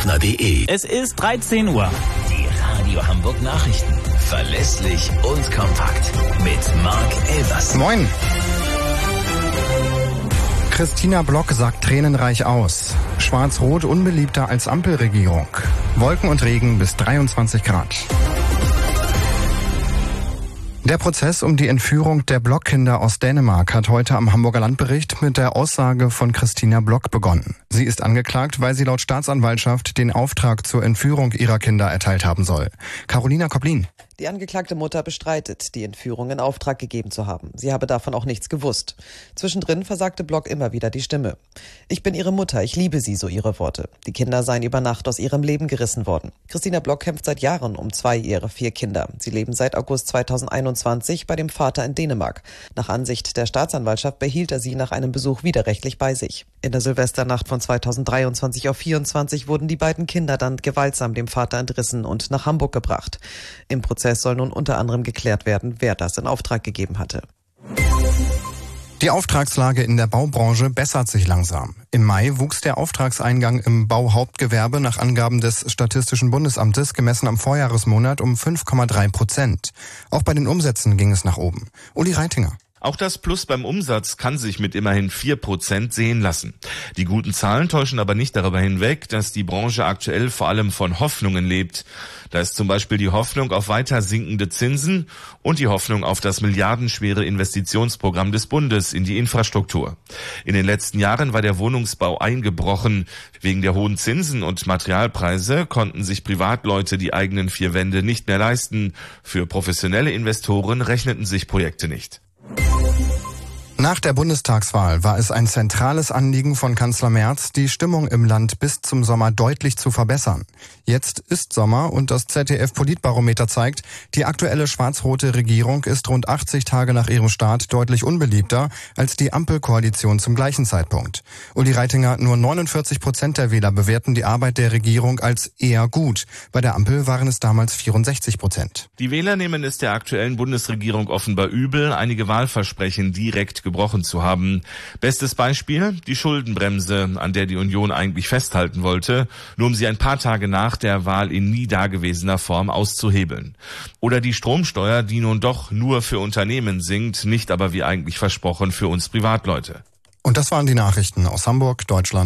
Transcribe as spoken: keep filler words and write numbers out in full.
Defner punkt de. Es ist dreizehn Uhr. Die Radio Hamburg Nachrichten. Verlässlich und kompakt. Mit Marc Elvers. Moin. Christina Block sagt tränenreich aus. Schwarz-Rot unbeliebter als Ampelregierung. Wolken und Regen bis dreiundzwanzig Grad. Der Prozess um die Entführung der Block-Kinder aus Dänemark hat heute am Hamburger Landgericht mit der Aussage von Christina Block begonnen. Sie ist angeklagt, weil sie laut Staatsanwaltschaft den Auftrag zur Entführung ihrer Kinder erteilt haben soll. Carolina Koplin. Die angeklagte Mutter bestreitet, die Entführung in Auftrag gegeben zu haben. Sie habe davon auch nichts gewusst. Zwischendrin versagte Block immer wieder die Stimme. Ich bin ihre Mutter, ich liebe sie, so ihre Worte. Die Kinder seien über Nacht aus ihrem Leben gerissen worden. Christina Block kämpft seit Jahren um zwei ihrer vier Kinder. Sie leben seit August zweitausendeinundzwanzig bei dem Vater in Dänemark. Nach Ansicht der Staatsanwaltschaft behielt er sie nach einem Besuch widerrechtlich bei sich. In der Silvesternacht von zweitausenddreiundzwanzig auf vierundzwanzig wurden die beiden Kinder dann gewaltsam dem Vater entrissen und nach Hamburg gebracht. Im Prozess soll nun unter anderem geklärt werden, wer das in Auftrag gegeben hatte. Die Auftragslage in der Baubranche bessert sich langsam. Im Mai wuchs der Auftragseingang im Bauhauptgewerbe nach Angaben des Statistischen Bundesamtes gemessen am Vorjahresmonat um fünf Komma drei Prozent. Auch bei den Umsätzen ging es nach oben. Uli Reitinger. Auch das Plus beim Umsatz kann sich mit immerhin vier Prozent sehen lassen. Die guten Zahlen täuschen aber nicht darüber hinweg, dass die Branche aktuell vor allem von Hoffnungen lebt. Da ist zum Beispiel die Hoffnung auf weiter sinkende Zinsen und die Hoffnung auf das milliardenschwere Investitionsprogramm des Bundes in die Infrastruktur. In den letzten Jahren war der Wohnungsbau eingebrochen. Wegen der hohen Zinsen und Materialpreise konnten sich Privatleute die eigenen vier Wände nicht mehr leisten. Für professionelle Investoren rechneten sich Projekte nicht. Nach der Bundestagswahl war es ein zentrales Anliegen von Kanzler Merz, die Stimmung im Land bis zum Sommer deutlich zu verbessern. Jetzt ist Sommer und das Z D F-Politbarometer zeigt, die aktuelle schwarz-rote Regierung ist rund achtzig Tage nach ihrem Start deutlich unbeliebter als die Ampelkoalition zum gleichen Zeitpunkt. Uli Reitinger, nur neunundvierzig Prozent der Wähler bewerten die Arbeit der Regierung als eher gut. Bei der Ampel waren es damals vierundsechzig Prozent. Die Wähler nehmen es der aktuellen Bundesregierung offenbar übel, einige Wahlversprechen direkt gebrochen zu haben. Bestes Beispiel, die Schuldenbremse, an der die Union eigentlich festhalten wollte, nur um sie ein paar Tage nach der Wahl in nie dagewesener Form auszuhebeln. Oder die Stromsteuer, die nun doch nur für Unternehmen sinkt, nicht aber wie eigentlich versprochen für uns Privatleute. Und das waren die Nachrichten aus Hamburg, Deutschland.